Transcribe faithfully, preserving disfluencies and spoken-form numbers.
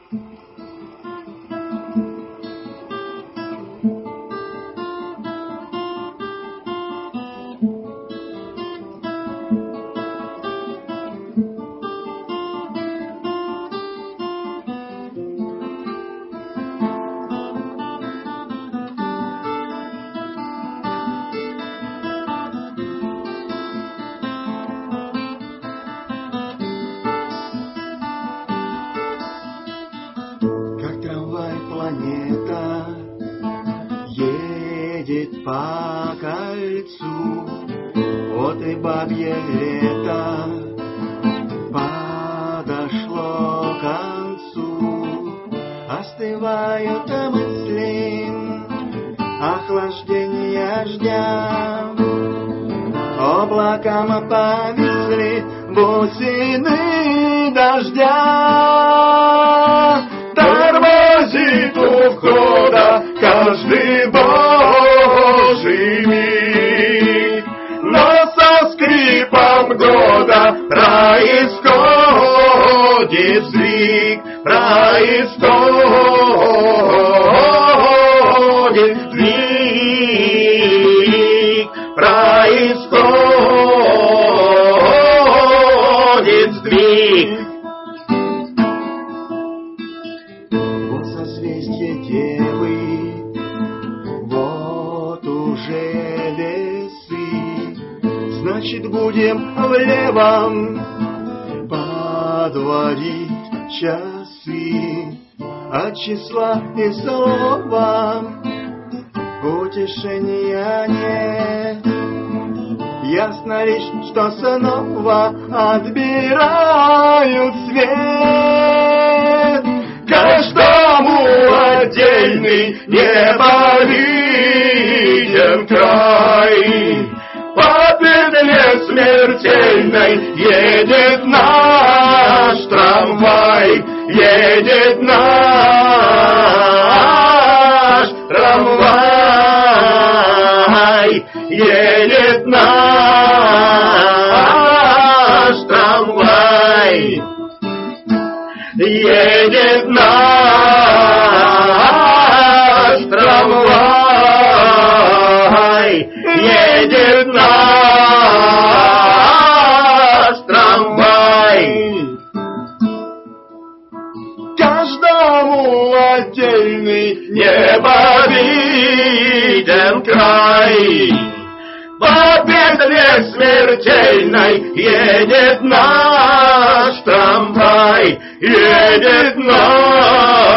Планета едет по кольцу, вот и бабье лето подошло к концу. Остывают мысли, охлаждения ждя, облакам повисли бусины дождя. Тормозит у входа каждый божий миг, но со скрипом года происходит сдвиг, происходит сдвиг, происходит сдвиг. Созвездие Девы, вот уже весы, значит, будем влево подводить часы. От числа и слова утешения нет, ясно лишь, что снова отбирают свет. Каждому отдельный небо виден край, по петле смертельной едет наш трамвай, едет наш трамвай, едет наш трамвай. Едет наш трамвай, едет наш трамвай. Каждому отдельный небо виден край, по петле смертельной едет наш трамвай, едет наш